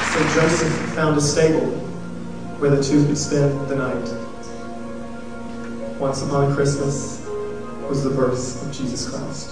So Joseph found a stable where the two could spend the night. Once upon a Christmas was the birth of Jesus Christ.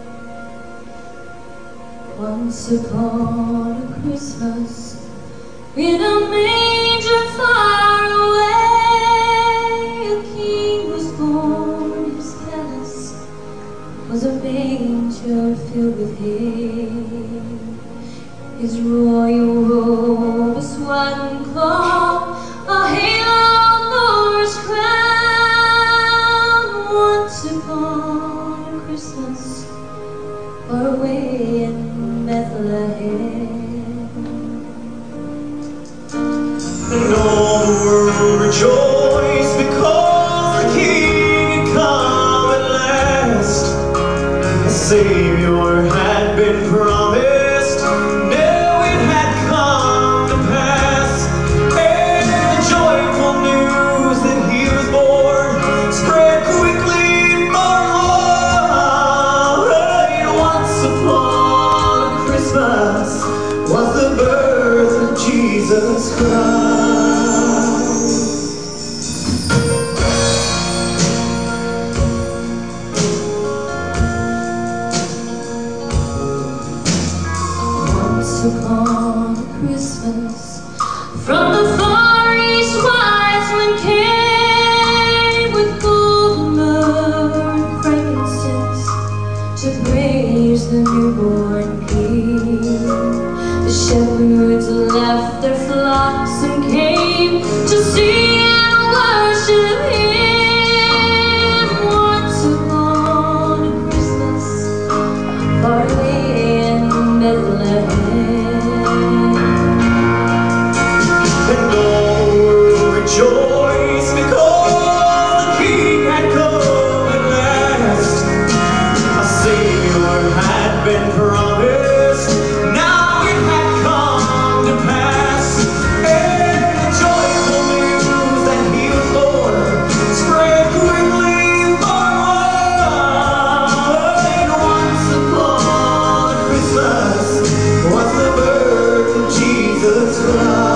Once upon a Christmas, in a manger far away, a king was born. His palace was a manger filled with hay. His royal robe was white and cloth, a halo bore his crown. Once upon a Christmas, far away in Bethlehem, and all the world rejoiced because the King had come at last. A Savior had been promised, now it had come to pass. And the joyful news that He was born spread quickly far wide. Once upon a Christmas was the birth of Jesus Christ. once upon a Christmas, from the far east wise men came with golden myrrh and frankincense to praise the newborn King. The shepherds left their flocks and came to see and worship Him. Once upon a Christmas, far away in Bethlehem, And all the world rejoiced because the King had come at last. A Savior had been promised, now it had come to pass. And the joyful news that He was born spread quickly far wide. Once upon a Christmas was the birth of Jesus Christ.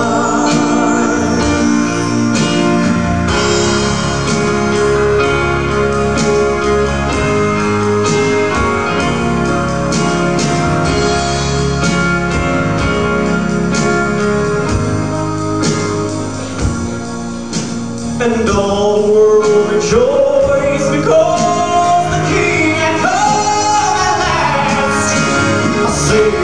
And all the world rejoiced because the King had come at last. A Savior